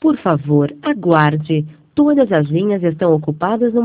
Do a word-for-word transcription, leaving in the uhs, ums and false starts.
Por favor, aguarde. Todas as linhas estão ocupadas no